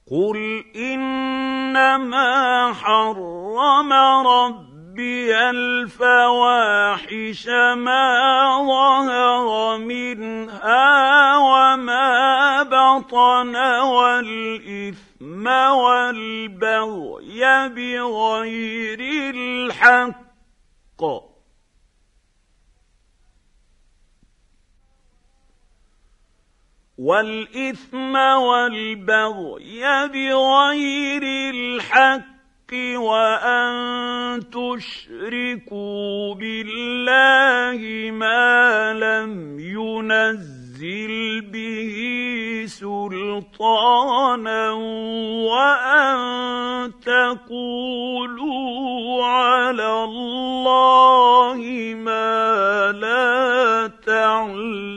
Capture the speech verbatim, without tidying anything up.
قل إنما حرم ربي الفواحش ما ظهر منها وما بطن والإثم والبغي بغير الحق والإثم والبغي بغير الحق وأن تشركوا بالله ما لم ينزل به سلطانا وأن تقولوا على الله ما لا تعلمون.